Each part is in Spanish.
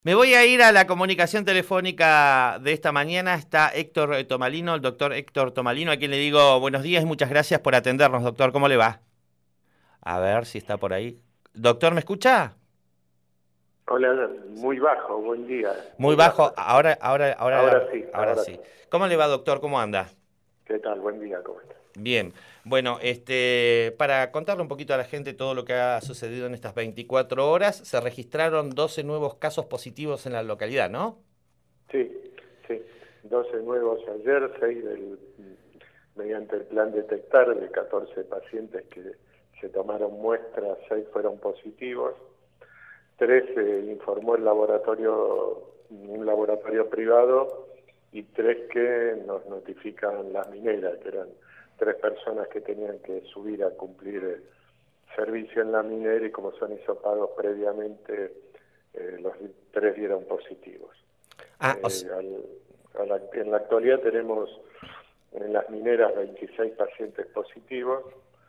Me voy a ir a la comunicación telefónica de esta mañana. Está Héctor Tomalino, el doctor Héctor Tomalino, a quien le digo buenos días y muchas gracias por atendernos, doctor. ¿Cómo le va? A ver si está por ahí. Doctor, ¿me escucha? Hola, muy bajo, buen día, Muy muy bajo bajo. se Ahora, escucha. ahora, Ahora ahora, sí, ahora ahora sí. sí. ¿Cómo le va, doctor? ¿Cómo anda? ¿Qué tal? Buen día, ¿cómo estás? Bien. Bueno, para contarle un poquito a la gente todo lo que ha sucedido en estas 24 horas, se registraron 12 nuevos casos positivos en la localidad, ¿no? Sí, sí, 12 nuevos ayer, 6 mediante el plan detectar de 14 pacientes que se tomaron muestras, 6 fueron positivos, 3 informó el laboratorio, un laboratorio privado, y 3 que nos notifican las mineras, que eran 3 personas que tenían que subir a cumplir servicio en la minera, y como son hisopados previamente, los 3 dieron positivos. Ah, En la actualidad tenemos en las mineras 26 pacientes positivos,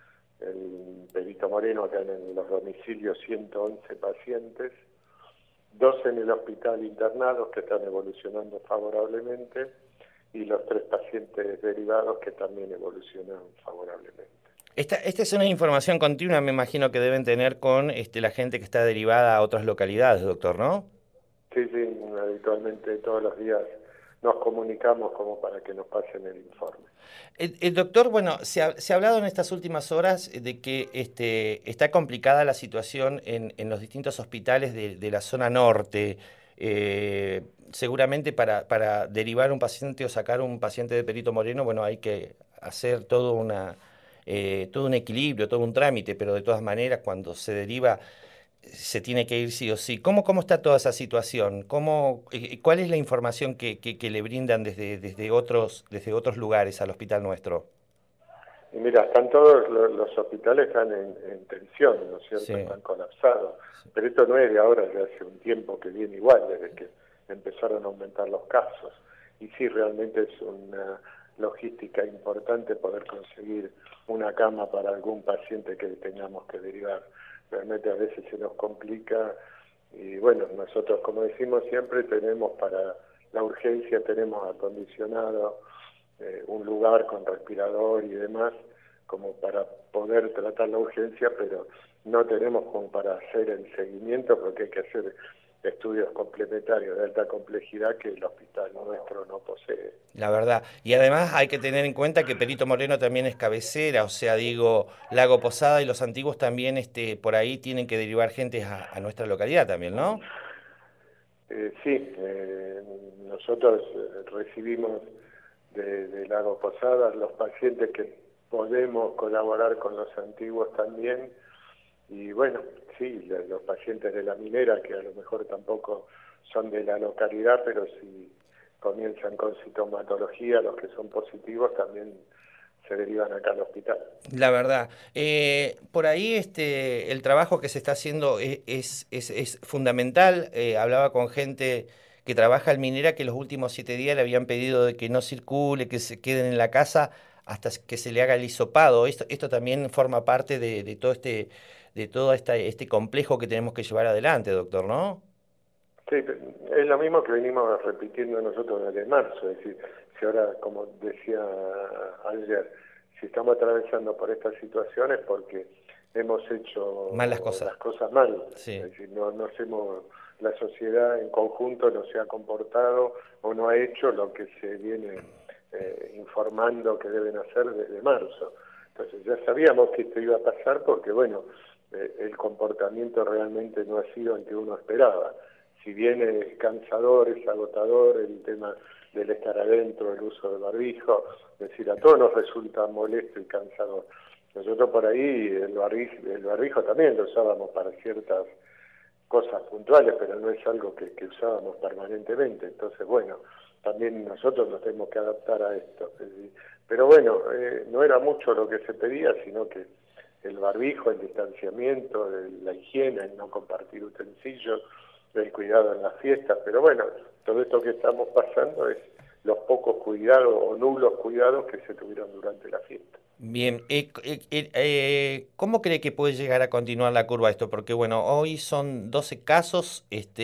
en Perito Moreno, acá en los domicilios, 111 pacientes, 12 en el hospital internados que están evolucionando favorablemente, y los 3 pacientes derivados que también evolucionan favorablemente. esta es una información continua, me imagino que deben tener con la gente que está derivada a otras localidades, doctor, ¿no? Sí, sí, habitualmente todos los días nos comunicamos como para que nos pasen el informe. El doctor, bueno, se ha hablado en estas últimas horas de que está complicada la situación en los distintos hospitales de la zona norte. Seguramente para derivar un paciente o sacar un paciente de Perito Moreno, bueno, hay que hacer todo un equilibrio, todo un trámite, pero de todas maneras, cuando se deriva se tiene que ir sí o sí. ¿Cómo está toda esa situación? ¿Cuál es la información que le brindan desde otros lugares al hospital nuestro? Y mira, están todos los hospitales están en tensión, ¿no es cierto? Sí, Están colapsados. Pero esto no es de ahora, de hace un tiempo que viene igual, desde que empezaron a aumentar los casos. Y sí, realmente es una logística importante poder conseguir una cama para algún paciente que tengamos que derivar. Realmente a veces se nos complica, y bueno, nosotros, como decimos siempre, tenemos para la urgencia, tenemos acondicionado un lugar con respirador y demás, como para poder tratar la urgencia, pero no tenemos como para hacer el seguimiento, porque hay que hacer estudios complementarios de alta complejidad que el hospital nuestro no posee. la verdad. Y además hay que tener en cuenta que Perito Moreno también es cabecera, o sea, digo, Lago Posada y los antiguos también por ahí tienen que derivar gente a nuestra localidad también, ¿no? Sí, nosotros recibimos de Lago Posadas los pacientes que podemos colaborar con los antiguos también, y bueno, sí, los pacientes de la minera, que a lo mejor tampoco son de la localidad, pero si comienzan con sintomatología, los que son positivos también se derivan acá al hospital. La verdad. Por ahí el trabajo que se está haciendo es fundamental. Hablaba con gente que trabaja en minera que los últimos 7 días le habían pedido de que no circule, que se queden en la casa hasta que se le haga el hisopado. Esto también forma parte de todo este complejo que tenemos que llevar adelante, doctor, ¿no? Sí, es lo mismo que venimos repitiendo nosotros desde marzo, es decir, si ahora, como decía ayer, si estamos atravesando por estas situaciones porque hemos Mal las hecho cosas. las cosas mal, es Sí, decir, no hacemos, la sociedad en conjunto no se ha comportado o no ha hecho lo que se viene informando que deben hacer desde marzo. Entonces ya sabíamos que esto iba a pasar porque, bueno, el comportamiento realmente no ha sido el que uno esperaba. Si bien es cansador, es agotador el tema del estar adentro, el uso del barbijo, es decir, a todos nos resulta molesto y cansador. Nosotros por ahí el barbijo también lo usábamos para ciertas cosas puntuales, pero no es algo que usábamos permanentemente. Entonces, bueno, también nosotros nos tenemos que adaptar a esto. Es decir, pero bueno, no era mucho lo que se pedía, sino que el barbijo, el distanciamiento, la higiene, el no compartir utensilios, el cuidado en las fiestas. Pero bueno, todo esto que estamos pasando es los pocos cuidados o nulos cuidados que se tuvieron durante la fiesta. Bien, ¿cómo cree que puede llegar a continuar la curva esto? Porque bueno, hoy son 12 casos,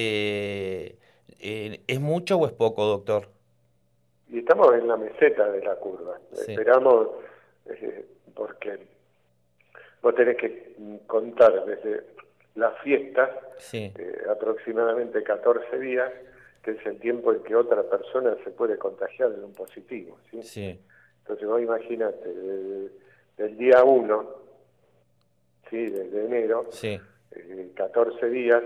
¿es mucho o es poco, doctor? Y estamos en la meseta de la curva. Sí, Esperamos, porque vos tenés que contar desde la fiesta, sí, aproximadamente 14 días, que es el tiempo en que otra persona se puede contagiar de un positivo, ¿sí? sí, Entonces vos imagínate, del día 1, ¿sí? Desde enero, sí, 14 días,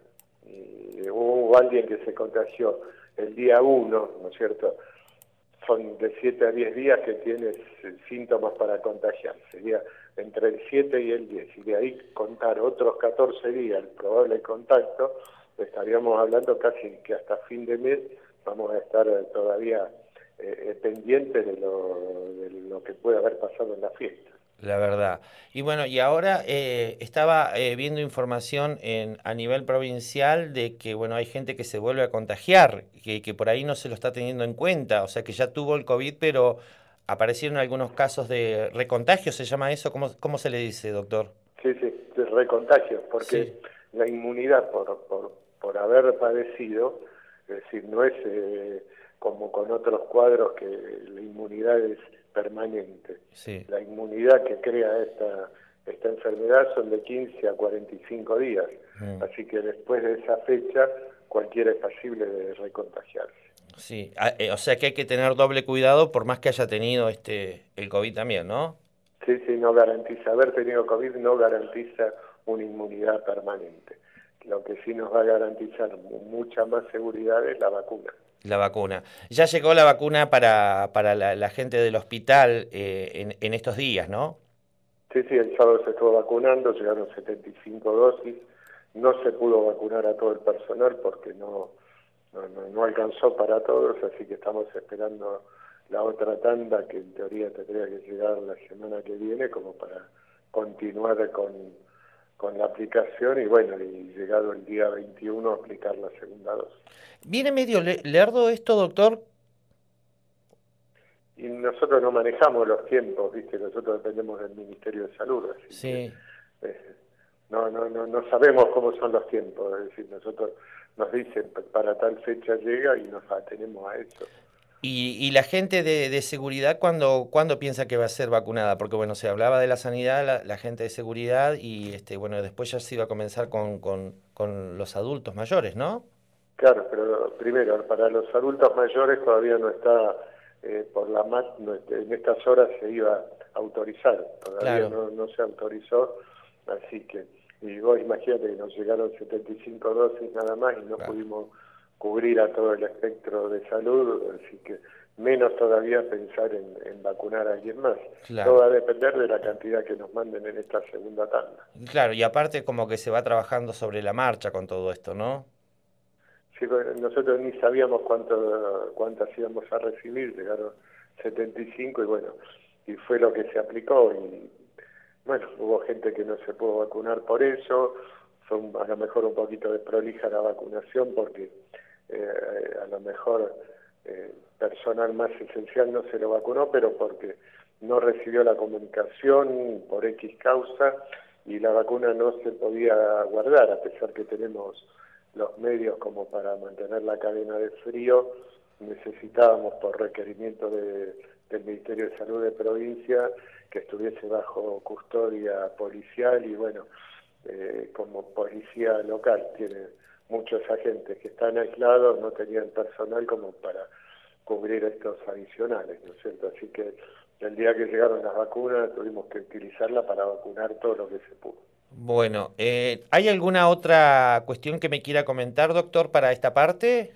y hubo alguien que se contagió el día 1, ¿no es cierto? Son de 7 a 10 días que tienes síntomas para contagiar, sería entre el 7 y el 10, y de ahí contar otros 14 días el probable contacto, estaríamos hablando casi que hasta fin de mes vamos a estar todavía pendientes de lo que puede haber pasado en la fiesta. la verdad. Y bueno, y ahora estaba viendo información a nivel provincial de que bueno, hay gente que se vuelve a contagiar, que por ahí no se lo está teniendo en cuenta, o sea que ya tuvo el COVID, pero aparecieron algunos casos de recontagio, ¿se llama eso? ¿Cómo se le dice, doctor? Sí, sí, de recontagio, Sí, porque la inmunidad por haber padecido, es decir, no es como con otros cuadros que la inmunidad es permanente. sí. La inmunidad que crea esta enfermedad son de 15 a 45 días, Mm. así que después de esa fecha cualquiera es pasible de recontagiarse. Sí, o sea que hay que tener doble cuidado por más que haya tenido el COVID también, ¿no? Sí, sí, no garantiza, haber tenido COVID no garantiza una inmunidad permanente. Lo que sí nos va a garantizar mucha más seguridad es la vacuna. La vacuna. Ya llegó la vacuna para la gente del hospital en estos días, ¿no? Sí, sí, el sábado se estuvo vacunando, llegaron 75 dosis, no se pudo vacunar a todo el personal porque no alcanzó para todos, así que estamos esperando la otra tanda que en teoría tendría que llegar la semana que viene como para continuar con la aplicación y bueno, y llegado el día 21 aplicar la segunda dosis. Viene medio lerdo esto, doctor. Y nosotros no manejamos los tiempos, ¿viste? Nosotros dependemos del Ministerio de Salud, así que Sí. no sabemos cómo son los tiempos, es decir, nosotros nos dicen para tal fecha llega y nos atenemos a eso. Y la gente de seguridad, ¿cuándo piensa que va a ser vacunada? Porque bueno, se hablaba de la sanidad, la gente de seguridad, y bueno, después ya se iba a comenzar con los adultos mayores, ¿no? Claro, pero primero, para los adultos mayores todavía no está, por la MAT, en estas horas se iba a autorizar, todavía Claro, no se autorizó, así que, y vos imagínate que nos llegaron 75 dosis nada más y no claro, pudimos cubrir a todo el espectro de salud, así que menos todavía pensar en vacunar a alguien más. Todo claro. va a depender de la cantidad que nos manden en esta segunda tanda. Claro, y aparte como que se va trabajando sobre la marcha con todo esto, ¿no? Sí, bueno, nosotros ni sabíamos cuántas íbamos a recibir, llegaron 75 y bueno, y fue lo que se aplicó y bueno, hubo gente que no se pudo vacunar por eso, fue a lo mejor un poquito desprolija la vacunación porque a lo mejor personal más esencial no se lo vacunó, pero porque no recibió la comunicación por X causa y la vacuna no se podía guardar, a pesar que tenemos los medios como para mantener la cadena de frío, necesitábamos por requerimiento del Ministerio de Salud de provincia que estuviese bajo custodia policial y bueno, como policía local tiene muchos agentes que están aislados, no tenían personal como para cubrir estos adicionales, ¿no es cierto? Así que el día que llegaron las vacunas tuvimos que utilizarla para vacunar todo lo que se pudo. Bueno, ¿hay alguna otra cuestión que me quiera comentar, doctor, para esta parte?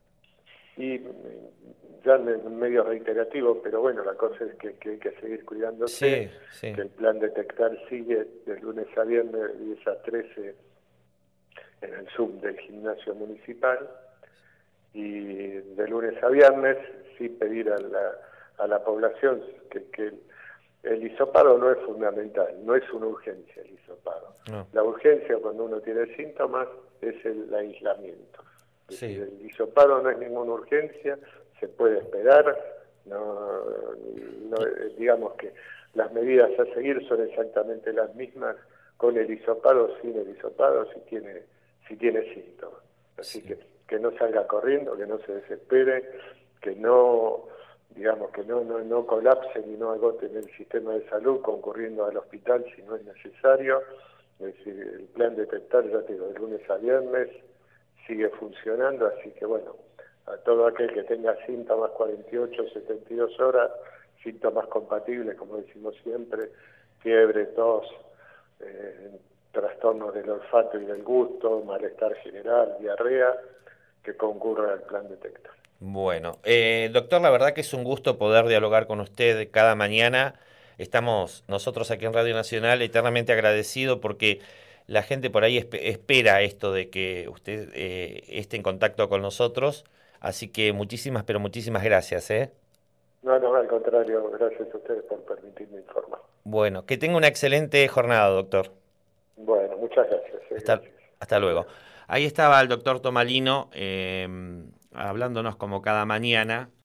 Y ya medio reiterativo, pero bueno, la cosa es que hay que seguir Sí, cuidándose, sí. que el plan detectar sigue de lunes a viernes de 10 a 13 en el Zoom del gimnasio municipal y de lunes a viernes sí pedir a la población que el hisopado no es fundamental, no es una urgencia el hisopado. No, La urgencia cuando uno tiene síntomas es el aislamiento. Es decir, sí, el hisopado no es ninguna urgencia, se puede esperar, digamos que las medidas a seguir son exactamente las mismas con el hisopado, sin el hisopado, si tiene síntomas. Así que no salga corriendo, que no se desespere, que no, digamos, que no colapsen y no agoten el sistema de salud concurriendo al hospital si no es necesario. Es decir, el plan Detectar, ya te digo, de lunes a viernes sigue funcionando, así que bueno, a todo aquel que tenga síntomas 48, 72 horas, síntomas compatibles, como decimos siempre, fiebre, tos, trastornos del olfato y del gusto, malestar general, diarrea, que concurra al plan Detectar. Bueno, doctor, la verdad que es un gusto poder dialogar con usted cada mañana. Estamos nosotros aquí en Radio Nacional eternamente agradecidos porque la gente por ahí espera esto de que usted esté en contacto con nosotros. Así que muchísimas, pero muchísimas gracias, ¿eh? No, al contrario, gracias a ustedes por permitirme informar. Bueno, que tenga una excelente jornada, doctor. Bueno, muchas gracias. Hasta, Gracias. hasta luego. Ahí estaba el doctor Tomalino hablándonos como cada mañana.